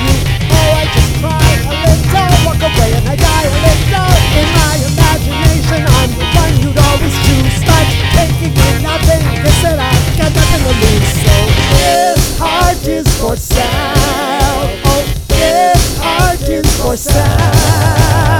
you. Oh, I just cry a little, walk away and I die a little. In my imagination, I'm the one you'd always choose. But taking in nothing, guess that I got nothing to lose. So this heart is for sale. Oh, this heart is for sale.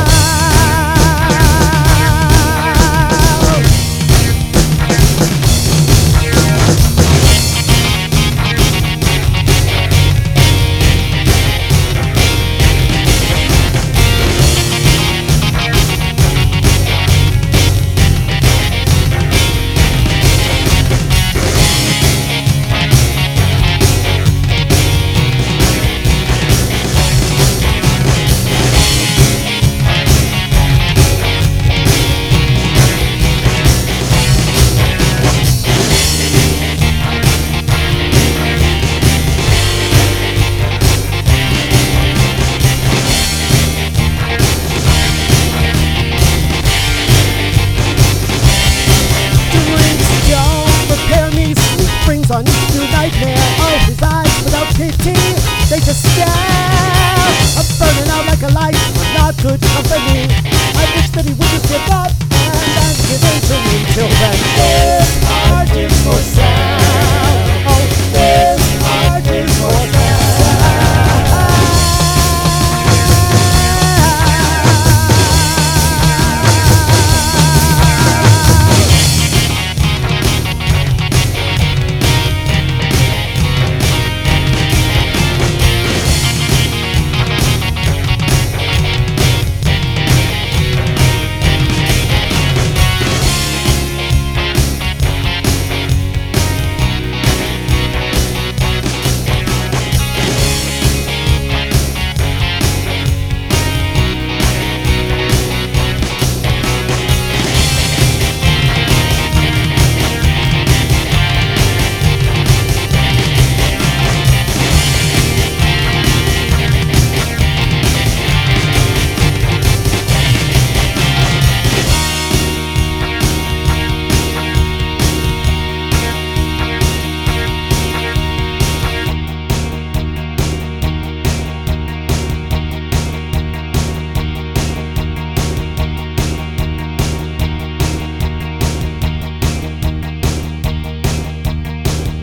On each new nightmare, oh, his eyes without pity, they just stare. I'm burning out like a light, I'm not good company. I wish that he would just give up, and I'm giving to me till then. This heart is for sale.